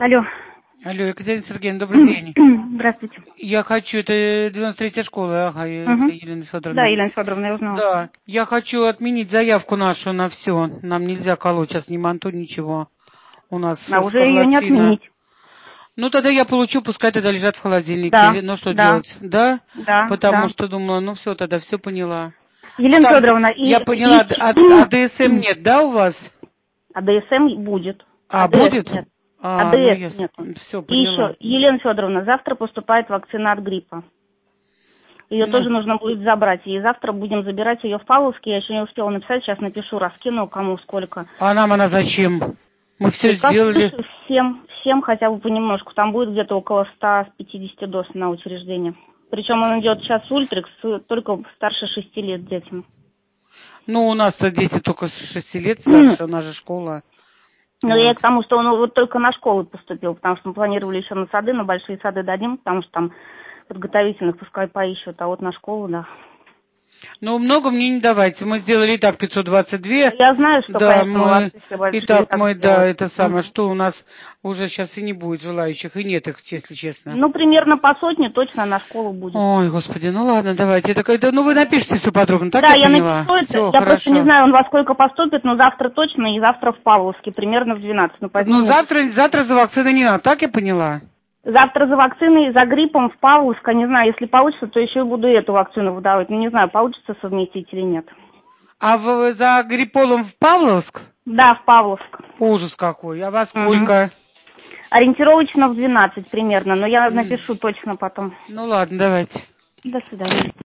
Алло. Алло, Екатерина Сергеевна, добрый день. Здравствуйте. Я хочу, это 93-я школа, ага, это Елена Федоровна. Да, Елена Федоровна, я узнала. Да, я хочу отменить заявку нашу на все. Нам нельзя колоть сейчас ни манту, ничего. У нас А уже ее не скарлатина. отменить. Ну, тогда я получу, пускай тогда лежат в холодильнике. Да, Ну, что да, делать? Да? да, Потому да. что думала, ну все, тогда все поняла. Ну, Елена там, Федоровна, я поняла, а ДСМ нет, да, у вас? АДСМ будет. А, АДС будет? нет. А, ну АДС я нет. все И поняла. еще, Елена Федоровна, завтра поступает вакцина от гриппа. Ее Ну, тоже нужно будет забрать. И завтра будем забирать ее в Павловске. Я еще не успела написать, сейчас напишу, раскину, кому сколько. а нам она зачем? Мы все Приказ сделали. выше всем хотя бы понемножку. Там будет где-то около 150 доз на учреждение. Причем он идет сейчас ультрикс, только старше 6 лет детям. Ну, у нас-то дети только с 6 лет старше, у нас же школа. Но я Вот. к тому, что он вот только на школу поступил, потому что мы планировали еще на сады, на большие сады дадим, потому что там подготовительных пускай поищут, а вот на школу, да. Ну, много мне не давайте. Мы сделали и так 522. Я знаю, что, Да, конечно, мы... молодцы все большие, И и так так мы, да, сделают. это самое, что у нас уже сейчас и не будет желающих, и нет их, если честно. Ну, примерно по сотне точно на школу будет. Ой, господи, ну ладно, давайте. Это, ну, вы напишите все подробно, так Да, я я поняла? напишу это. Все, Я просто не хорошо. знаю, он во сколько поступит, но завтра точно, и завтра в Павловске, примерно в 12. Ну, Ну, позднее завтра за вакциной не надо, так я поняла? завтра за вакциной, за гриппом в Павловск, не знаю, если получится, то еще и буду эту вакцину выдавать. Ну, не знаю, получится совместить или нет. А за гриполом в Павловск? Да, в Павловск. Ужас какой. А во Угу. сколько? Ориентировочно в 12 примерно, но я напишу точно потом. Ну ладно, давайте. До свидания.